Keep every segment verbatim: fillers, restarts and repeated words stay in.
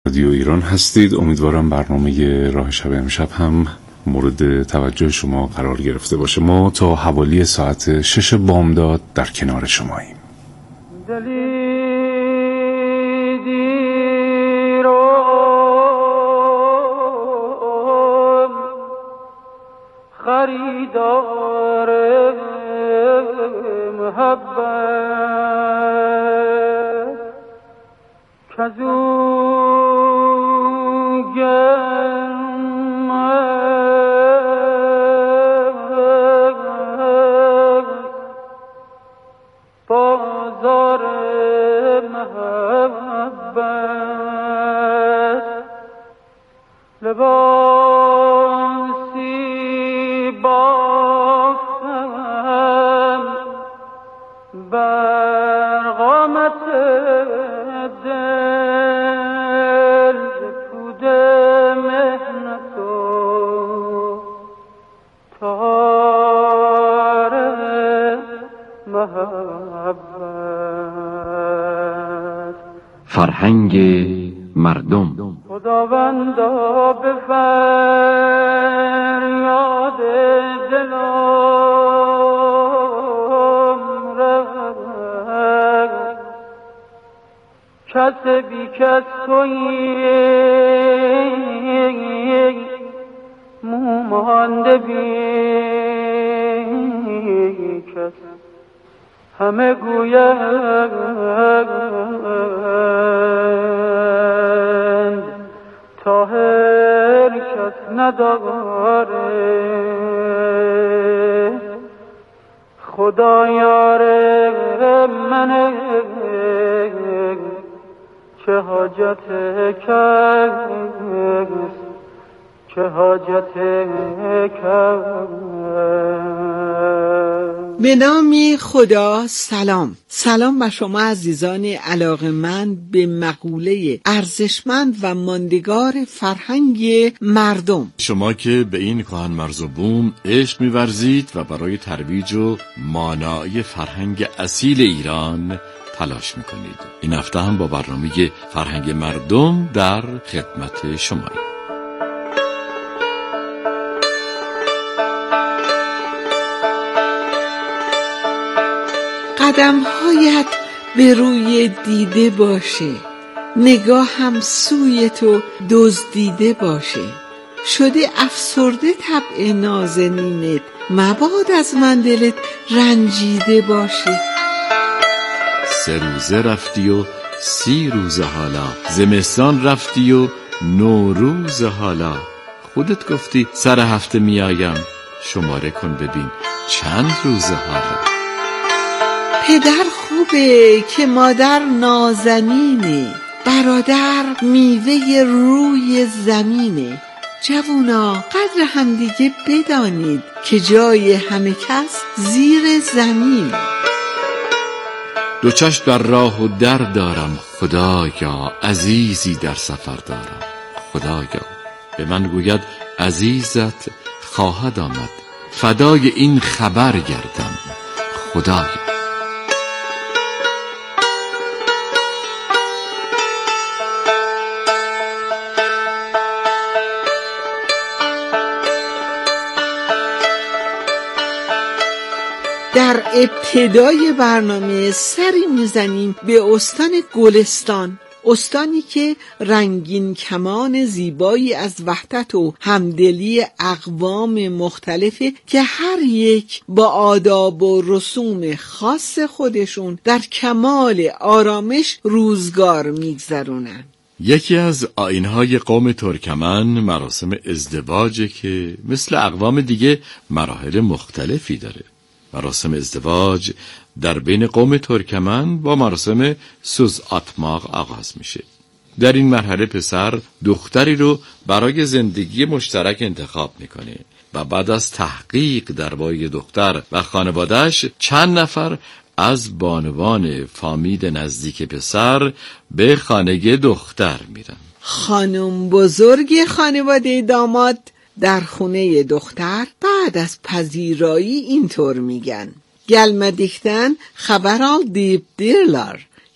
رادیو ایران هستید. امیدوارم برنامه راه شب امشب هم مورد توجه شما قرار گرفته باشه. ما تا حوالی ساعت شش بامداد در کنار شماییم. دلی خریدار محبت کزو گرم بازار محبت لباسی بافتم بر قامت دل پود مهنت و تار محبت. فرهنگ مردم. خداوندا به فریاد دلم رسد، کس بی کس تویی مومانده بی کس، همه گویند طاهر کس نداره، خدایار منه چه حاجت کس، چه حاجت کس. به نام خدا. سلام سلام بر شما عزیزان علاقه‌مند به مقوله ارزشمند و ماندگار فرهنگ مردم. شما که به این کهن مرز و بوم عشق می‌ورزید و برای ترویج و مانایی فرهنگ اصیل ایران تلاش می‌کنید. این هفته هم با برنامه فرهنگ مردم در خدمت شماییم. قدم‌هایت به روی دیده باشه، نگاه هم سوی تو دزدیده باشه، شده افسرده طبع نازنینت، مباد از من دلت رنجیده باشه. سه روزه رفتی و سی روزه حالا، زمستان رفتی و نوروز حالا، خودت گفتی سر هفته میایم، شماره کن ببین چند روزه حالا. پدر خوبه که مادر نازنینه، برادر میوه روی زمینه، جوونا قدر همدیگه بدانید که جای همه کس زیر زمین. دو چشم در راه و در دارم خدایا، عزیزی در سفر دارم خدایا، به من گوید عزیزت خواهد آمد، فدای این خبر گردم خدایا. در ابتدای برنامه سری میزنیم به استان گلستان، استانی که رنگین کمان زیبایی از وحدت و همدلی اقوام مختلفه که هر یک با آداب و رسوم خاص خودشون در کمال آرامش روزگار میگذرونن. یکی از آیین‌های قوم ترکمن مراسم ازدواجه که مثل اقوام دیگه مراحل مختلفی داره. مراسم ازدواج در بین قوم ترکمن با مراسم سوز اتماق آغاز میشه. در این مرحله پسر دختری رو برای زندگی مشترک انتخاب میکنه و بعد از تحقیق درباره دختر و خانواده‌اش چند نفر از بانوان فامیل نزدیک پسر به خانه دختر میرن. خانم بزرگ خانواده داماد در خونه دختر بعد از پذیرایی اینطور میگن: gelmedikten haber al deyip dirler.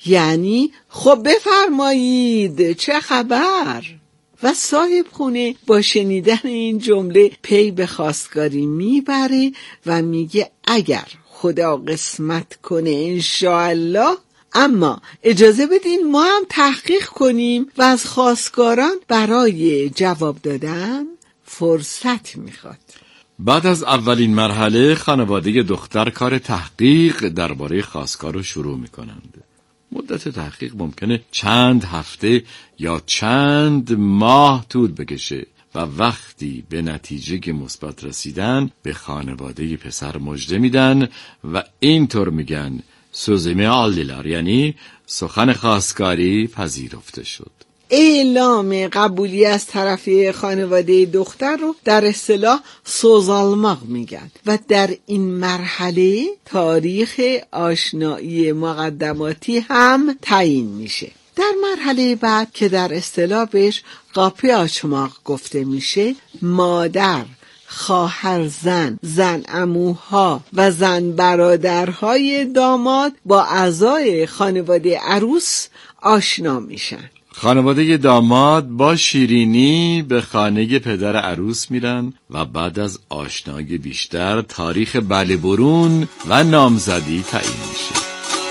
یعنی خب بفرمایید چه خبر؟ و صاحب خونه با شنیدن این جمله پی به خواستگاری میبره و میگه اگر خدا قسمت کنه انشاءالله، اما اجازه بدین ما هم تحقیق کنیم و از خواستگاران برای جواب دادن فرصت میخواد. بعد از اولین مرحله خانواده دختر کار تحقیق درباره خواستگار رو شروع میکنند. مدت تحقیق ممکنه چند هفته یا چند ماه طول بکشه و وقتی به نتیجه مثبت رسیدن به خانواده پسر مژده میدن و اینطور میگن سوزیمه آلیلار، یعنی سخن خواستگاری پذیرفته شد. اعلام قبولی از طرف خانواده دختر رو در اصطلاح سوزالماق میگن و در این مرحله تاریخ آشنایی مقدماتی هم تعیین میشه. در مرحله بعد که در اصطلاح بهش قاپی آچماق گفته میشه، مادر، خواهر زن، زن عموها و زن برادرهای داماد با اعضای خانواده عروس آشنا میشن. خانواده داماد با شیرینی به خانه پدر عروس میرن و بعد از آشنایی بیشتر تاریخ بله برون و نامزدی تعیین میشه.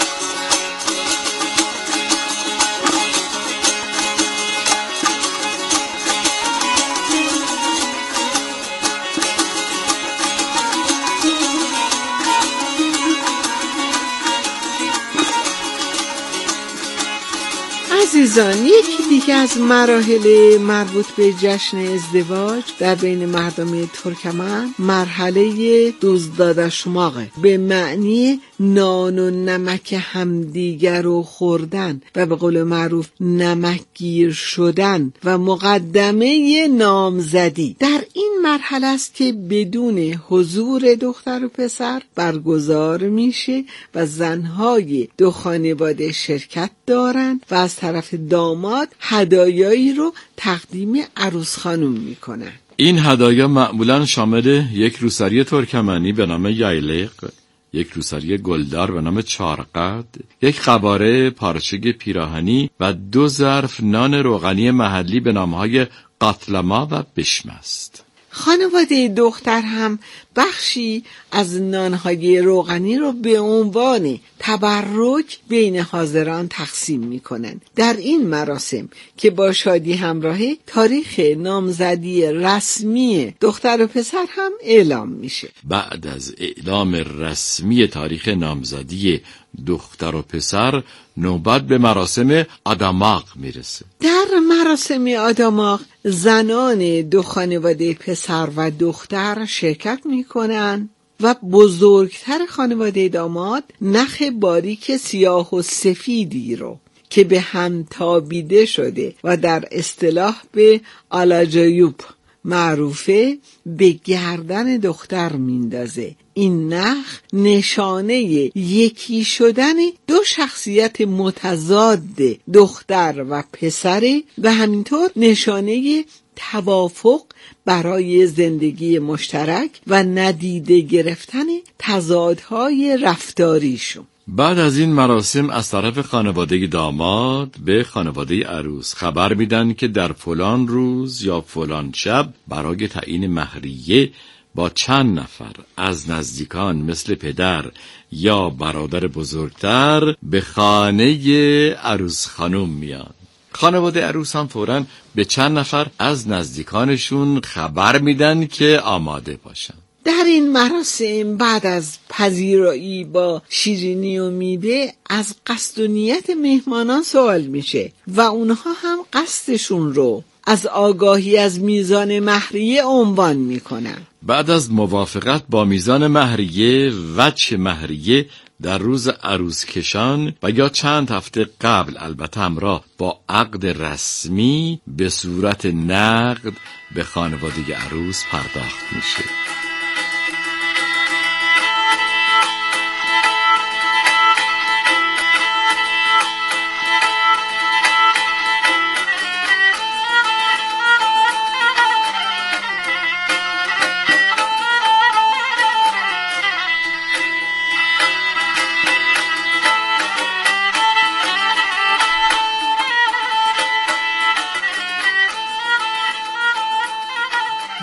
عزیزان، یکی دیگه از مراحل مربوط به جشن ازدواج در بین مردم ترکمن مرحله دوزداداشماقه، به معنی نان و نمک همدیگر رو خوردن و به قول معروف نمکگیر شدن و مقدمه نامزدی. در این مرحله است که بدون حضور دختر و پسر برگزار میشه و زنهای دو خانواده شرکت دارن و از طرف داماد هدایایی رو تقدیم عروس خانم میکنن. این هدایا معمولا شامل یک روسری ترکمنی به نام یایلیق، یک روسری گلدار به نام چارقد، یک قباره پارچه پیراهنی و دو ظرف نان روغنی محلی به نامهای قاتلما و بشم است. خانواده دختر هم بخشی از نانهای روغنی رو به عنوان تبرک بین حاضران تقسیم میکنن. در این مراسم که با شادی همراهه، تاریخ نامزدی رسمی دختر و پسر هم اعلام میشه. بعد از اعلام رسمی تاریخ نامزدی دختر و پسر نوبت به مراسم آداماق میرسه. در مراسم آداماق زنان دو خانواده پسر و دختر شرکت میکنن و بزرگتر خانواده داماد نخ باریک سیاه و سفیدی رو که به هم تابیده شده و در اصطلاح به آلاجایوب معروفه به گردن دختر میندازه. این نخ نشانه یکی شدن دو شخصیت متضاد دختر و پسره و همینطور نشانه توافق برای زندگی مشترک و ندیده گرفتن تضادهای رفتاریشون. بعد از این مراسم از طرف خانواده داماد به خانواده عروس خبر میدن که در فلان روز یا فلان شب برای تعیین مهریه با چند نفر از نزدیکان مثل پدر یا برادر بزرگتر به خانه عروس خانم میان. خانواده عروس هم فوراً به چند نفر از نزدیکانشون خبر میدن که آماده باشن. در این مراسم بعد از پذیرایی با شیرینی و میوه از قصد و نیت مهمانان سوال میشه و اونها هم قصدشون رو از آگاهی از میزان مهریه عنوان میکنن. بعد از موافقت با میزان مهریه، وجه مهریه در روز عروس کشان و یا چند هفته قبل البته همراه با عقد رسمی به صورت نقد به خانواده عروس پرداخت میشه.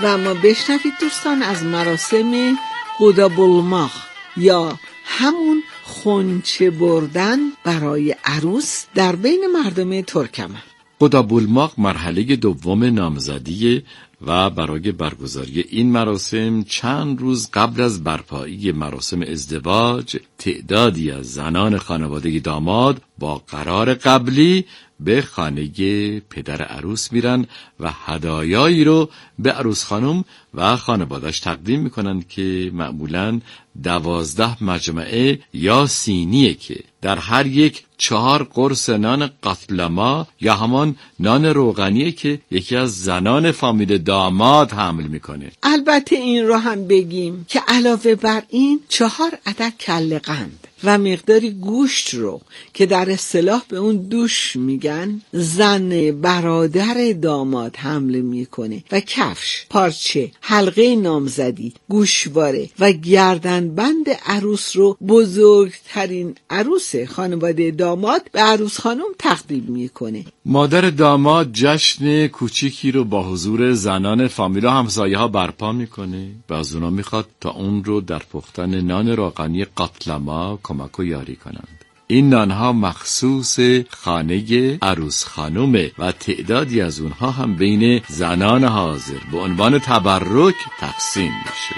و اما بشنوید دوستان از مراسم قدابلماق یا همون خونچه بردن برای عروس در بین مردم ترکمن. قدابلماق مرحله دوم نامزدی و برای برگزاری این مراسم چند روز قبل از برپایی مراسم ازدواج تعدادی از زنان خانواده داماد با قرار قبلی به خانه پدر عروس میرن و هدایایی رو به عروس خانم و خانواده‌اش تقدیم میکنن که معمولاً دوازده مجمعه یا سینیه که در هر یک چهار قرص نان قطلما یا همان نان روغنیه که یکی از زنان فامیل داماد حمل میکنه. البته این رو هم بگیم که علاوه بر این چهار عدد کله قند و مقداری گوشت رو که در اصطلاح به اون دوش میگن زن برادر داماد حمل میکنه و کفش، پارچه، حلقه نامزدی، گوشواره و گردنبند عروس رو بزرگترین عروس خانواده داماد به عروس خانم تقدیم میکنه. مادر داماد جشن کوچیکی رو با حضور زنان فامیل و همسایه ها برپا میکنه و از اونا میخواد تا اون رو در پختن نان روغنی قطلما کمک و یاری کنند. این نانها مخصوص خانه عروس خانومه و تعدادی از اونها هم بین زنان حاضر به عنوان تبرک تقسیم میشه.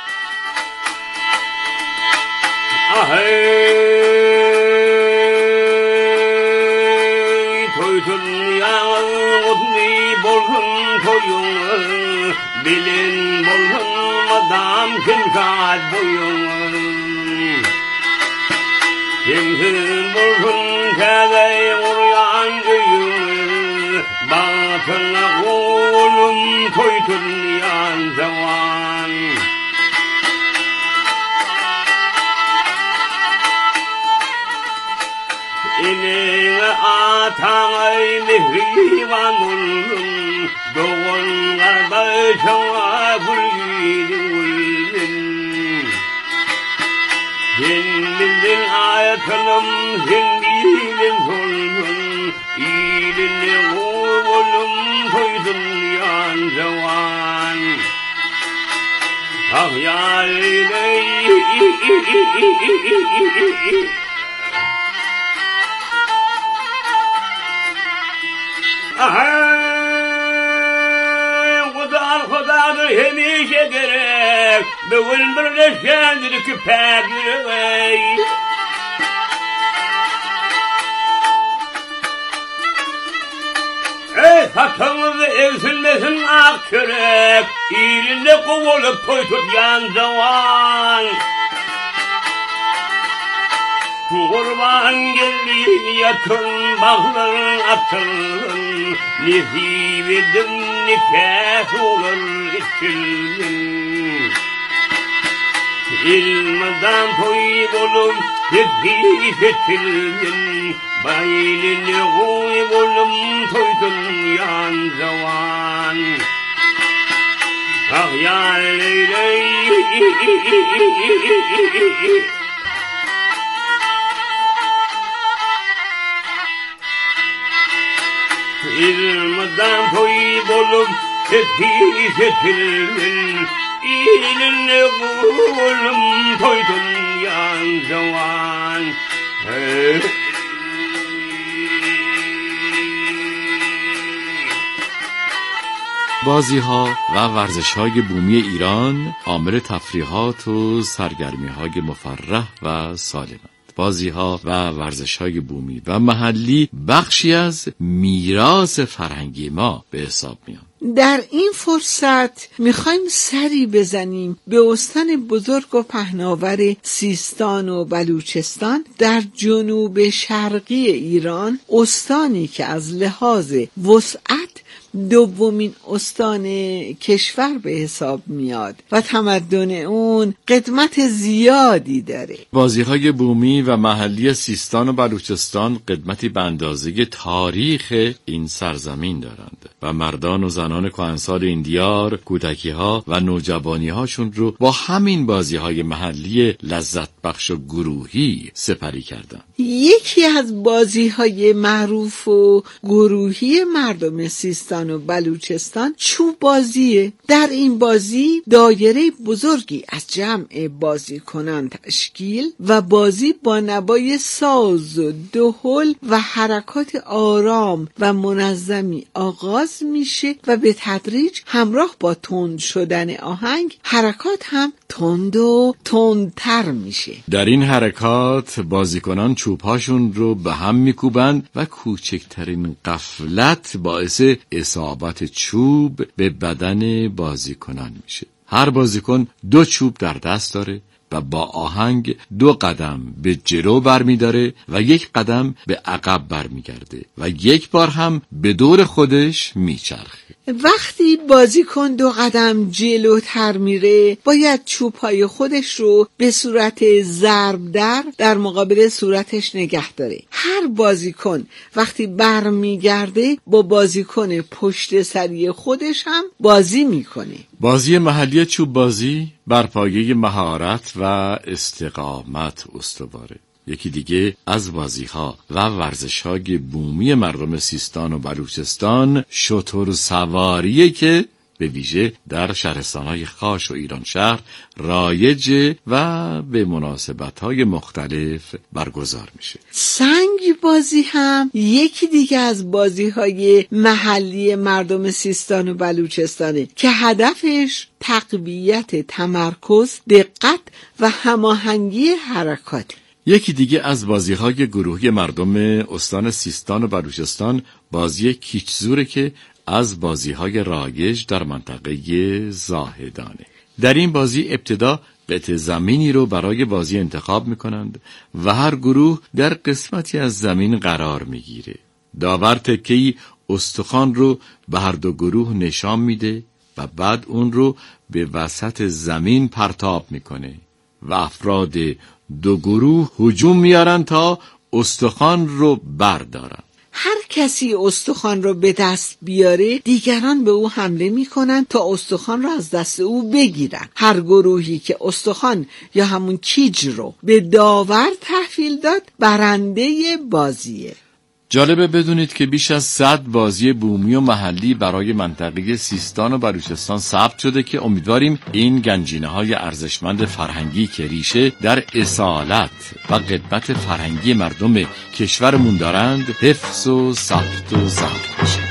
توی دنیا قدمی بولن تویون bilin bolun adam kim kaat boyun kimsin bolun kazay uryan göyün batına kulun koytun yan zaman İnine atağay mihrivan olun doğun kardeşine gülgün Hindilin ayakılım hindilin solun İyilini oğlum koydun yan zaman Ah yâline Kudar kudardır hemişe gerek Bugün birleşkendir küpek yürüvey Ey satımızı evsilmesin ak çörek İyilinde kovulup toy tut yan zaman Kurban geldi yatın bağların atın Nesip edin nikah olur içilin İlmadan toy bolum tepkis etilin Baylini koy bolum toydun yan zaman Ah yar leyley İlmadan toy bolup tepkis etilin İlinle kulum toydun yan zaman بازی ها و ورزش های بومی ایران عامل تفریحات و سرگرمی های مفرح و سالمند. بازی ها و ورزش های بومی و محلی بخشی از میراث فرهنگی ما به حساب میان. در این فرصت میخوایم سری بزنیم به استان بزرگ و پهناور سیستان و بلوچستان در جنوب شرقی ایران، استانی که از لحاظ وسعت دومین استان کشور به حساب میاد و تمدن اون قدمت زیادی داره. بازی‌های بومی و محلی سیستان و بلوچستان قدمتی به اندازه تاریخ این سرزمین دارند و مردان و زنان کهنسال این دیار کودکی‌ها و نوجوانی‌هاشون رو با همین بازی‌های محلی لذت بخش و گروهی سپری کردند. یکی از بازی‌های معروف و گروهی مردم سیستان سیستان و بلوچستان چوب بازیه. در این بازی دایره بزرگی از جمع بازیکنان تشکیل و بازی با نوای ساز و دهل و حرکات آرام و منظمی آغاز میشه و به تدریج همراه با تند شدن آهنگ حرکات هم تند و تندتر میشه. در این حرکات بازیکنان چوبهاشون رو به هم میکوبند و کوچکترین غفلت باعث اصابت چوب به بدن بازیکنان میشه. هر بازیکن دو چوب در دست داره و با آهنگ دو قدم به جلو برمیداره و یک قدم به عقب برمیگرده و یک بار هم به دور خودش میچرخه. وقتی بازیکن دو قدم جلوتر میره باید چوب‌های خودش رو به صورت ضرب در در مقابل صورتش نگه داره. هر بازیکن وقتی برمیگرده با بازیکن پشت سری خودش هم بازی میکنه. بازی محلی چوب بازی بر پایه مهارت و استقامت استواره. یکی دیگه از بازی‌ها و ورزش‌های بومی مردم سیستان و بلوچستان شتر سواریه که به ویژه در شهرستان‌های خاش و ایران شهر رایجه و به مناسبت‌های مختلف برگزار میشه. سنگ بازی هم یکی دیگه از بازی‌های محلی مردم سیستان و بلوچستانه که هدفش تقویت تمرکز، دقت و هماهنگی حرکات. یکی دیگه از بازی‌های گروهی مردم استان سیستان و بلوچستان بازی کیچزوره که از بازی‌های رایج در منطقه زاهدانه. در این بازی ابتدا قطع زمینی رو برای بازی انتخاب می‌کنند و هر گروه در قسمتی از زمین قرار می‌گیره. داور تکه‌ای استخوان رو به هر دو گروه نشان میده و بعد اون رو به وسط زمین پرتاب می‌کنه و افراد دو گروه هجوم میارن تا استخوان رو بردارن. هر کسی استخوان رو به دست بیاره دیگران به او حمله میکنن تا استخوان رو از دست او بگیرن. هر گروهی که استخوان یا همون کیج رو به داور تحویل داد برنده بازیه. جالبه بدونید که بیش از صد بازی بومی و محلی برای منطقه سیستان و بلوچستان ثبت شده که امیدواریم این گنجینه‌های ارزشمند فرهنگی که ریشه در اصالت و قدمت فرهنگی مردم کشورمون دارند حفظ و ثبت و ضبط بشه.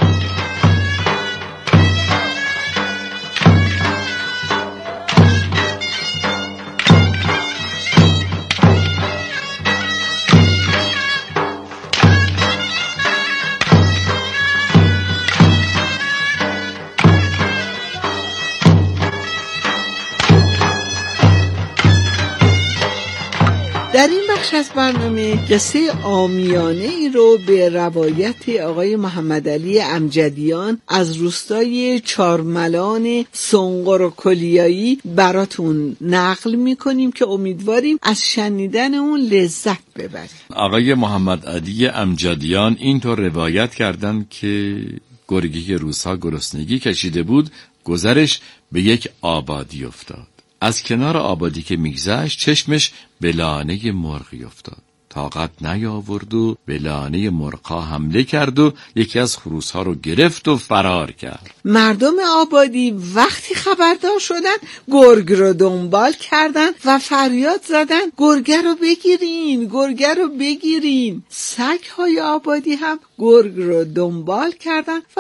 در این بخش از برنامه قصه عامیانه ای رو به روایت آقای محمد علی امجدیان از روستای چارملان سنقر و کلیایی براتون نقل میکنیم که امیدواریم از شنیدن اون لذت ببریم. آقای محمد علی امجدیان اینطور روایت کردند که گرگی که روزها گرسنگی کشیده بود گذرش به یک آبادی افتاد. از کنار آبادی که میگذشت چشمش به لانه مرغی افتاد. طاقت نیاورد و به لانه مرغ‌ها حمله کرد و یکی از خروس‌ها رو گرفت و فرار کرد. مردم آبادی وقتی خبردار شدن گرگ رو دنبال کردن و فریاد زدن گرگه رو بگیرین، گرگه رو بگیرین. سگ‌های آبادی هم گرگ رو دنبال کردن و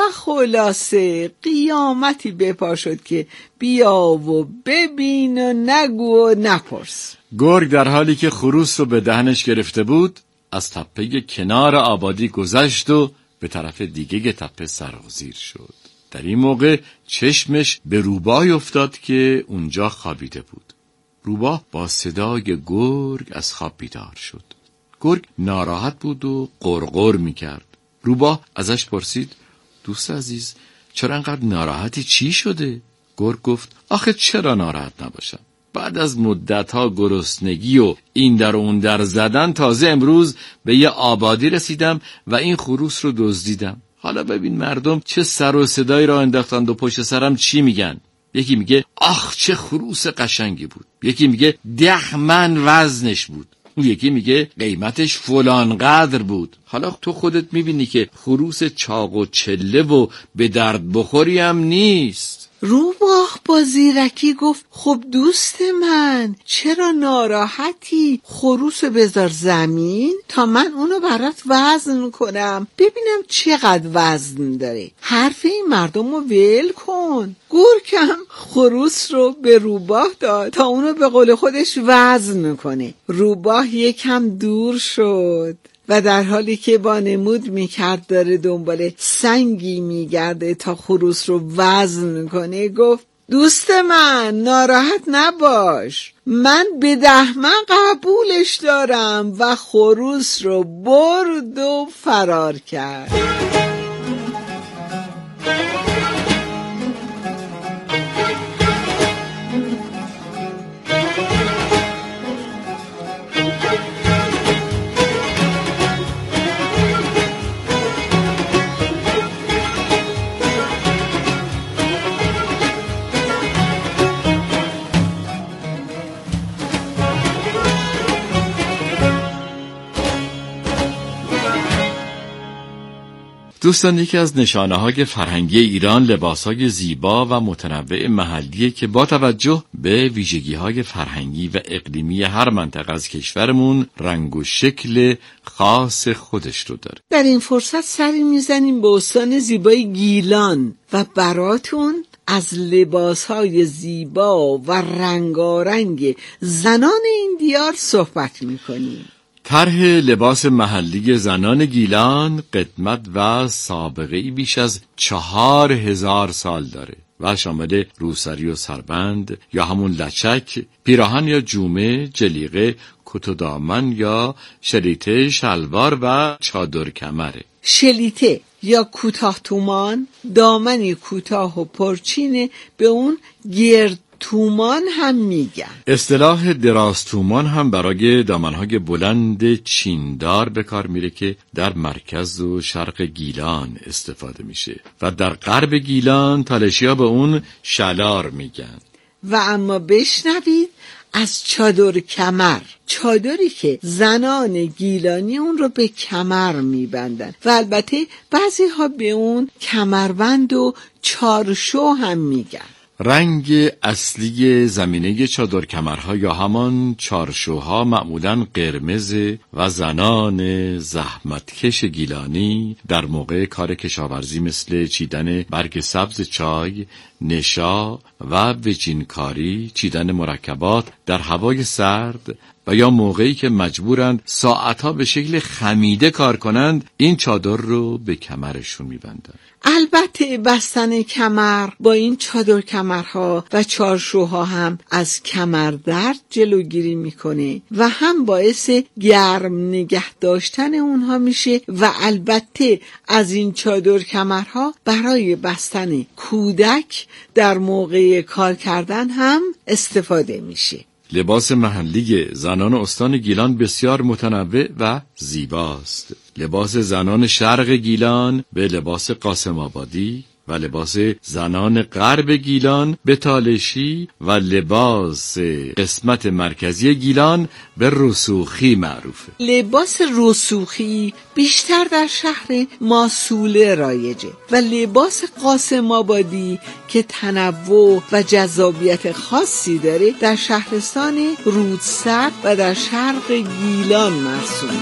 خلاصه قیامتی بپا شد که بیا و ببین و نگو و نپرس. گرگ در حالی که خروس رو به دهنش گرفته بود از تپه کنار آبادی گذشت و به طرف دیگه تپه سرازیر شد. در این موقع چشمش به روباه افتاد که اونجا خوابیده بود. روباه با صدای گرگ از خواب بیدار شد. گرگ ناراحت بود و غرغر میکرد. روباه ازش پرسید دوست عزیز چرا انقدر ناراحتی، چی شده؟ گرگ گفت آخه چرا ناراحت نباشم؟ بعد از مدت‌ها گرسنگی و این در و اون در زدن تازه امروز به یه آبادی رسیدم و این خروس رو دزدیدم. حالا ببین مردم چه سر و صدایی را انداختند و پشت سرم چی میگن. یکی میگه آخ چه خروس قشنگی بود، یکی میگه ده من وزنش بود. اون یکی میگه قیمتش فلان قدر بود. حالا تو خودت میبینی که خروس چاق و چله و به درد بخوری هم نیست. روباه با زیرکی گفت خب دوست من چرا ناراحتی؟ خروس بذار زمین تا من اونو برات وزن کنم ببینم چقدر وزن داره. حرف این مردم رو ول کن. گورکم خروس رو به روباه داد تا اونو به قول خودش وزن کنه. روباه یکم دور شد و در حالی که با نمود میکرد داره دنبال سنگی میگرده تا خروس رو وزن کنه گفت دوست من ناراحت نباش، من به دهمن قبولش دارم و خروس رو برد و فرار کرد. دوستان، یکی از نشانه‌های فرهنگی ایران لباس‌های زیبا و متنوع محلیه که با توجه به ویژگی‌های فرهنگی و اقلیمی هر منطقه از کشورمون رنگ و شکل خاص خودش رو داره. در این فرصت سری میزنیم به استان زیبای گیلان و براتون از لباس‌های زیبا و رنگارنگ زنان این دیار صحبت می‌کنیم. طرح لباس محلی زنان گیلان قدمت و سابقه‌ای بیش از چهار هزار سال داره و شامل روسری و سربند یا همون لچک، پیراهن یا جومه، جلیقه، کت و دامن یا شلیته، شلوار و چادر کمره. شلیته یا کوتاه تومان دامنی کوتاه و پرچینه، به اون گرد تومان هم میگن. اصطلاح دراز تومان هم برای دامنهای بلند چیندار به کار میره که در مرکز و شرق گیلان استفاده میشه و در غرب گیلان تالشیا به اون شلار میگن. و اما بشنوید از چادر کمر، چادری که زنان گیلانی اون رو به کمر میبندن و البته بعضی ها به اون کمربند و چارشو هم میگن. رنگ اصلی زمینه چادر کمرها یا همان چارشوها معمولاً قرمز و زنان زحمتکش گیلانی در موقع کار کشاورزی مثل چیدن برگ سبز چای، نشا و وجینکاری، چیدن مرکبات در هوای سرد و یا موقعی که مجبورند ساعتها به شکل خمیده کار کنند، این چادر رو به کمرشون میبندند. البته بستن کمر با این چادر کمرها و چارشوها هم از کمر درد جلوگیری میکنه و هم باعث گرم نگه داشتن اونها میشه و البته از این چادر کمرها برای بستن کودک در موقع کار کردن هم استفاده میشه. لباس محلی زنان استان گیلان بسیار متنوع و زیباست. لباس زنان شرق گیلان به لباس قاسم آبادی و لباس زنان غرب گیلان به تالشی و لباس قسمت مرکزی گیلان به رسوخی معروفه. لباس رسوخی بیشتر در شهر ماسوله رایجه و لباس قاسم آبادی که تنوع و جذابیت خاصی داره در شهرستان رودسر و در شرق گیلان مرسومه.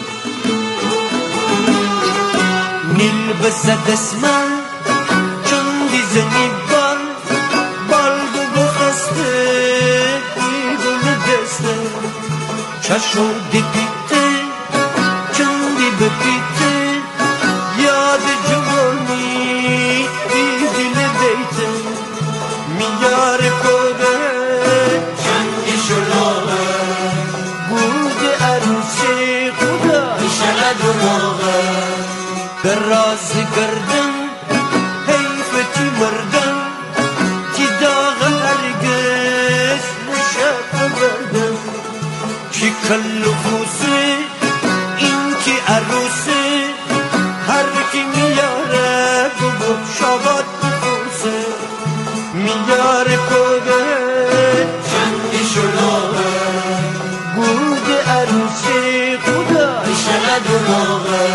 نیل بزد اسمم چون دیزنی بال بال دو بخسته دیگل دسته چشو دی پیته چون دی بپیته یاد جوانی دی دل دیته میار کوده چندی شلوغه بود عروسی خدا شلد و موغه در راز گردن حیفتی مردن کی داغ هرگز نشد بردن کی کل خوزه این کی عروسه هر کی میاره گو شابات بخوزه میاره کوده چندی شلوغه بود عروسه دروغه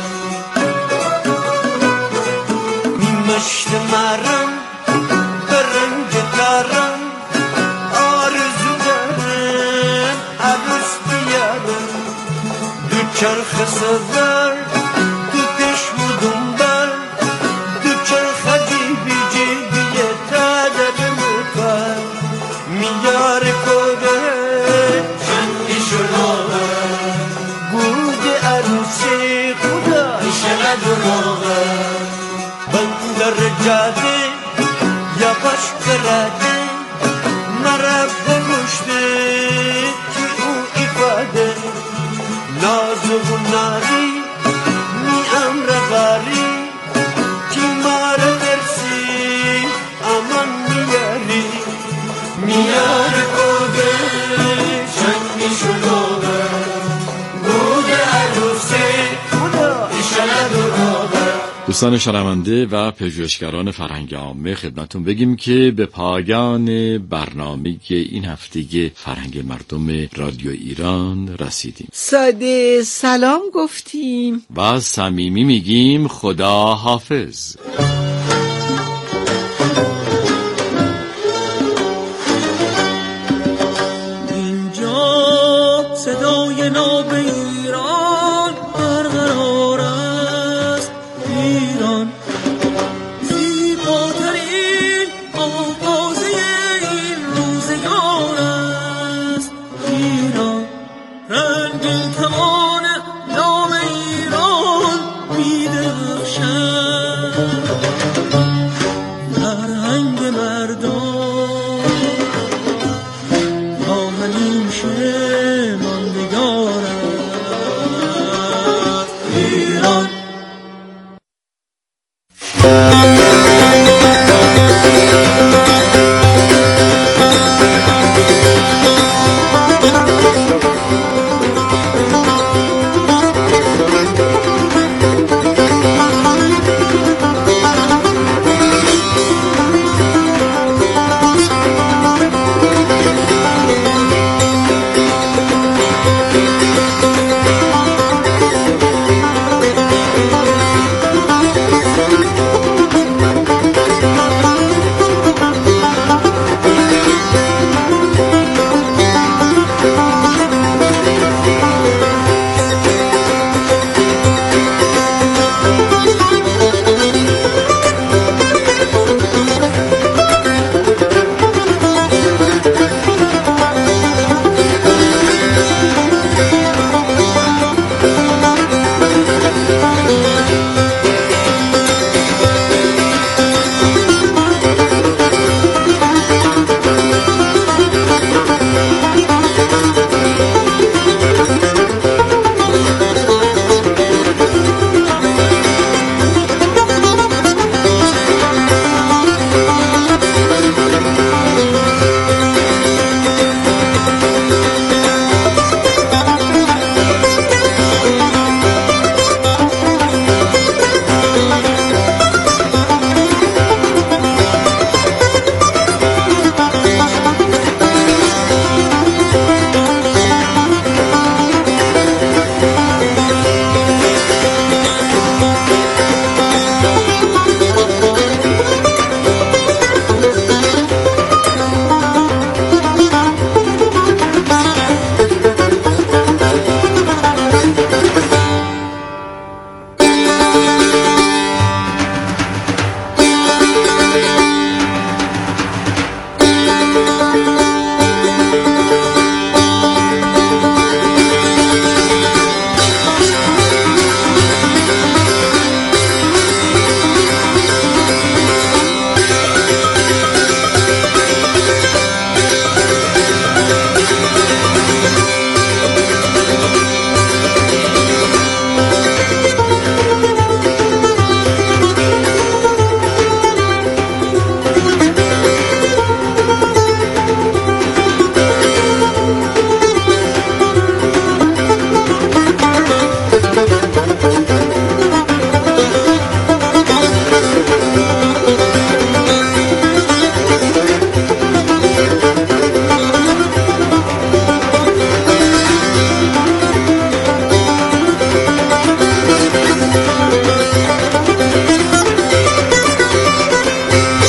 میمشت مرم برنگ دارم آرزو دارم عروس بیارم دو چرخ سفر دو دشم و دنبال دو چرخ جیبی جیبی تا درم پر میار کوده چندی شلوغه بود عروسی خدا ایشنه دروغه بندر جاده یواش کرده مرا بگشته که او ifade نازو و ناری می امرغاری که مارا برسی امان میاری میار کوده چنگی شلوغه بود عروسی خدا ایشالا دروغه. دوستان شنونده و پژوهشگران فرهنگ عامه خدمتون بگیم که به پایان برنامه این هفته فرهنگ مردم رادیو ایران رسیدیم. ساده سلام گفتیم و صمیمی میگیم خدا حافظ.